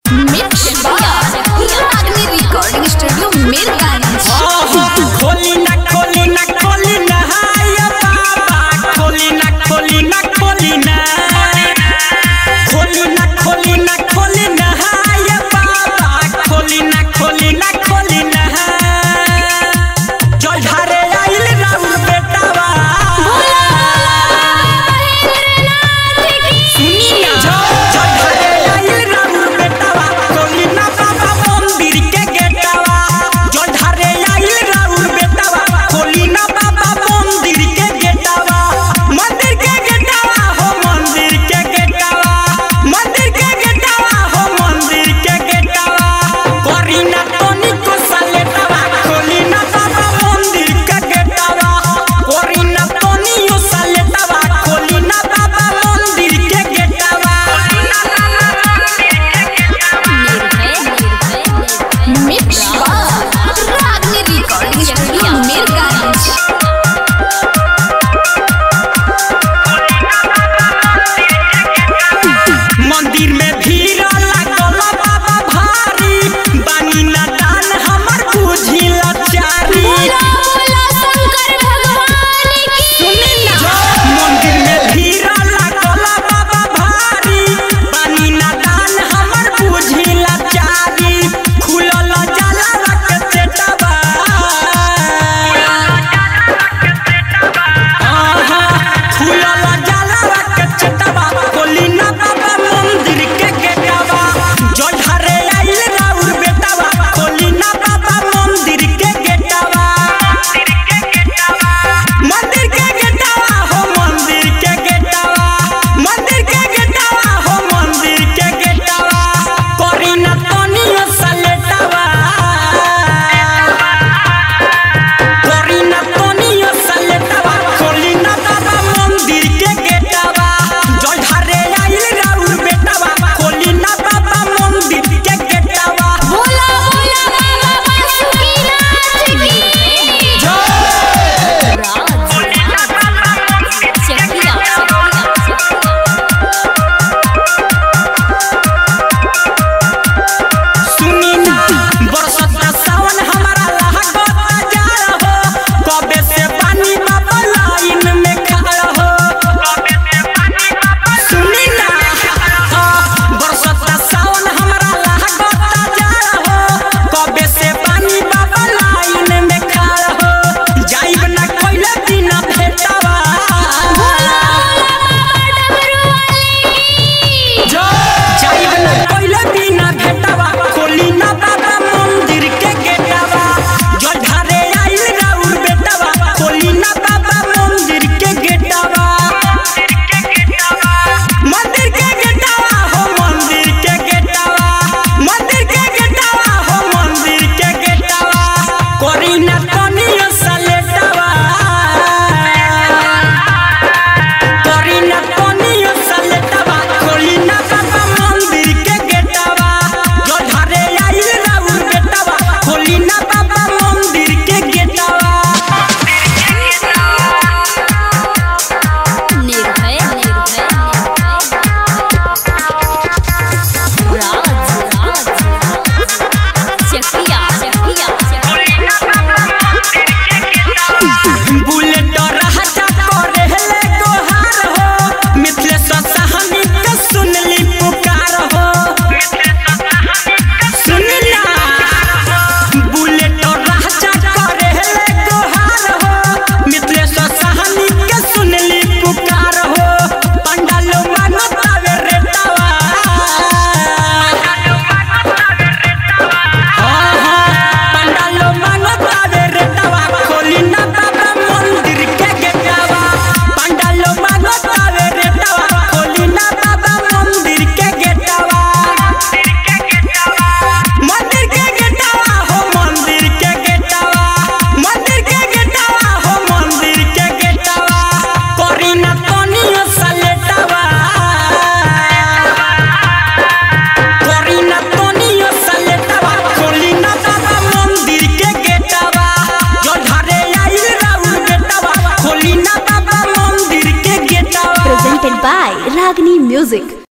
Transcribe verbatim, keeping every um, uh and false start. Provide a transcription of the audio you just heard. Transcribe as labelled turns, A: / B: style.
A: Mix Ragini recording studio Mirganj.
B: खोली ना खोली ना खोली ना हाय बाबा, खोली ना खोली ना खोली ना खोली ना खोली ना खोली ना हाय बाबा, खोली ना खोली ना खोली ना जल धारे आइल राउर बेटावा, सुनी ना जल धारे आइल राउर बेटावा, खोली ना बाबा मंदिर के गेटावा, जल धारे आइल राउर बेटावा, खोली ना बाबा मंदिर के गेटावा, मंदिर के गेटावा हो मंदिर के गेटावा, मंदिर के गेटावा हो मंदिर के गेटावा, करी ना तोनी को सालेटावा, खोली ना बाबा मंदिर के गेटावा, करी ना तोनी को सालेटावा, खोली ना बाबा मंदिर के गेटावा।
A: Mix Ragini recording studio Mirganj.
B: मंदिर में भीड़ लागल बाबा भारी, बानी ना दान हमर बुझी लाचारी, सुनी ना मंदिर में भीड़ लागल बाबा भारी, बानी ना दान हमर बुझी लाचारी, खुलल जाला रख चेटवा, आहा खुलल जाला रख चेटवा, खोली ना बाबा मंदिर के गेटवा, जल धारे आइल राउर बेटावा, खोली ना बाबा मंदिर के गेटवा, मंदिर के गेटवा हो मंदिर के गेटवा, मंदिर के गेटवा हो मंदिर के गेटवा, करी ना तोनी सलेटवा, करी ना तोनी सलेटवा, खोली ना बाबा मंदिर के गेटवा, जल धारे आइल राउर बेटावा, खोली ना बाबा मंदिर के गेटवा। सुनी ना बरसता सावन हमारा लहकता जा रहो, कबे से पानी बाबा लाइन में खड़ा हो, सुनी ना बरसता सावन हमारा लहकता जा रहो, कबे से पानी बाबा लाइन में खड़ा हो, जाइब ना कोइला बिना भेटावा, जाइब ना कोइला बिना भेटावा, खोली ना बाबा मंदिर के गेटावा, जल धारे आइल राउर बेटावा, खोली ना बाबा मंदिर के गेटावा, मंदिर के गेटावा हो मंदिर के गेटावा, मंदिर के गेटावा हो मंदिर के गेटावा, करी ना तोनी सलेटावा, करी ना तोनी सलेटावा, खोली ना बाबा मंदिर के गेटावा, जल धारे आइल राउर बेटावा, खोली ना बाबा मंदिर के गेटावा।
A: निर्भय
B: बुलेट राजा करेले गोहार हो, मिथिलेश साहनी के सुनली पुकार हो, सुनी ना बुलेट राजा करेले गोहार हो, मिथिलेश साहनी के सुनली पुकार हो, पंडालो मांगतावे रेटावा, हाँ हाँ पंडालो मांगतावे रेटावा, खोली ना बाबा मंदिर के गेटावा, पंडालो मांगतावे रेटावा, खोली ना बाबा मंदिर के गेटावा, मंदिर के गेटावा हो मंदिर के गेटावा, मंदिर के गेटावा हो मंदिर के गेटावा, करी ना तोनी सलेटावा, करी ना तोनी सलेटावा, खोली ना बाबा मंदिर के गेटावा, जल धारे आइल राउर बेटावा, खोली ना बाबा मंदिर के गेटावा।
A: presented by Ragini Music।